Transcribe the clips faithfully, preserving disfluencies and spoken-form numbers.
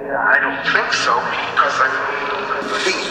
I don't think so, because I believe.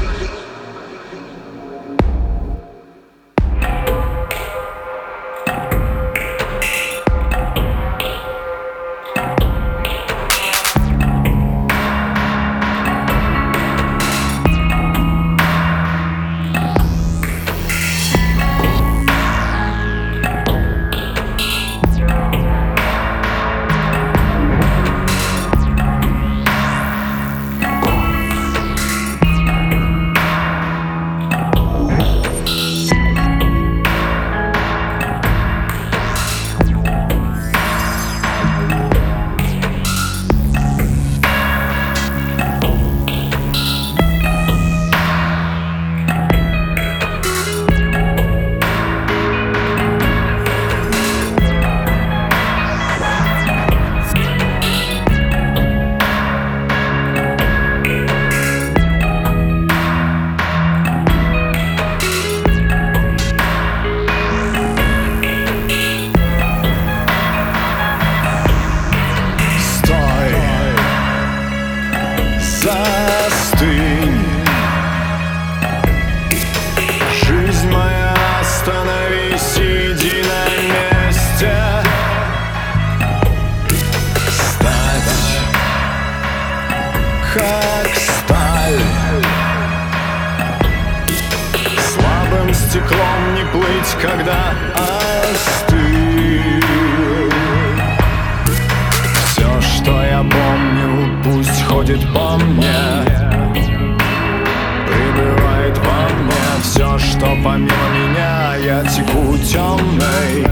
Застынь, жизнь моя, остановись, иди на месте. Стать как сталь, слабым стеклом не плыть, когда остыл. Все, что я помню, пусть ходит по мне, прибывает во мне. Все, что помимо меня, я теку темной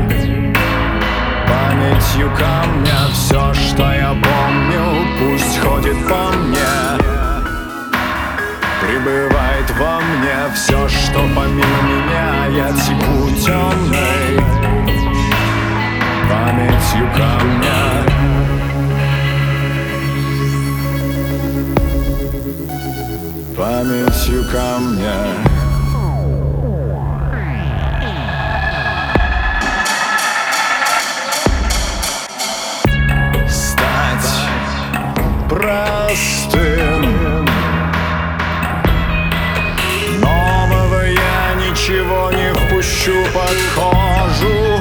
памятью камня. Все, что я помню, пусть ходит по мне, прибывает во мне. Все, что помимо меня, я теку темной памятью камня. Памятью камня. Стать простым, нового я ничего не впущу под кожу.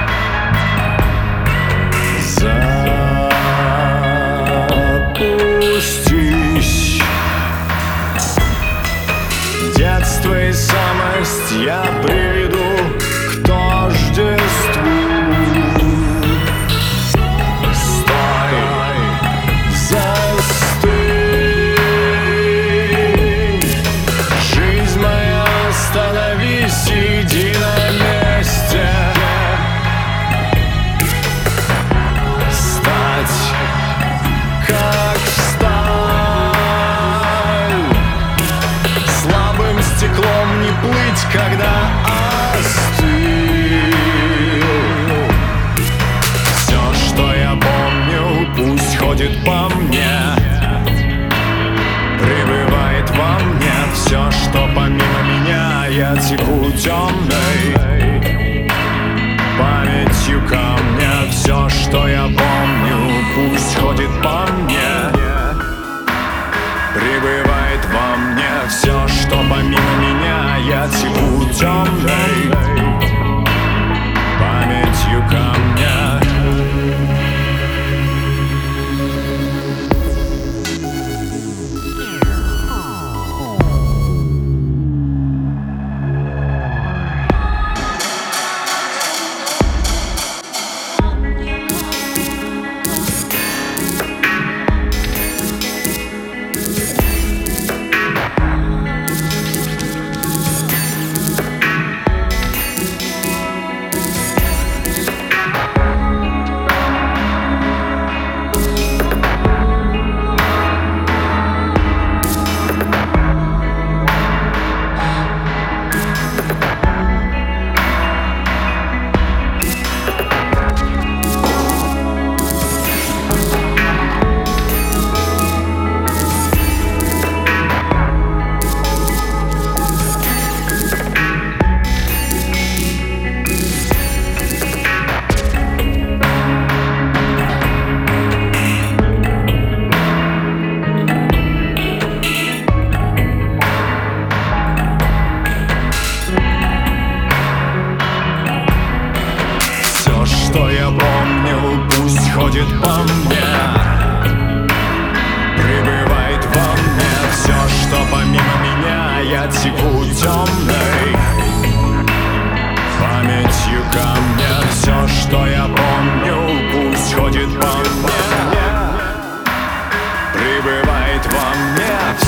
Запустись. Детство и самость я приведу к тождеству. Стой, застынь, жизнь моя, остановись, иди на месте. Стать как сталь, слабым стеклом не плыть, когда остыл. Все, что я помню, пусть ходит по мне, прибывает во мне. Все, что помимо меня, я теку темной памятью камня. Все, что я помню, пусть ходит по мне, прибывает во мне. Все, что помимо меня, я теку темной памятью камня.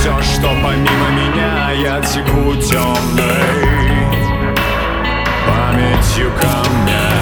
все, что помимо меня. Я теку темной памятью камня.